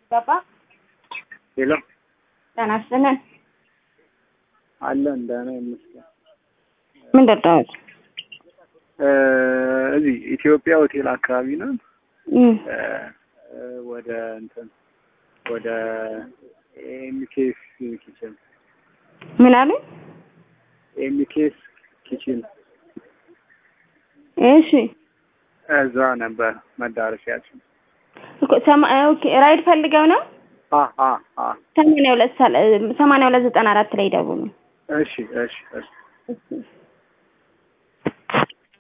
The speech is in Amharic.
ገባ ሄሎ ተናስተናል አለ እንደና ይመስላል ምን ደርዳውት እዚህ ኢትዮጵያ ሆቴል አካባቢ ነው ወደ እንትን ወደ ኤምኬስ ኪችን ምን አለ ኤምኬስ ኪችን እሺ እዛ ነበር መዳረሻችን ኦኬ ራይድ ፈልገው ነው 82 8294 ላይ ደውሉ እሺ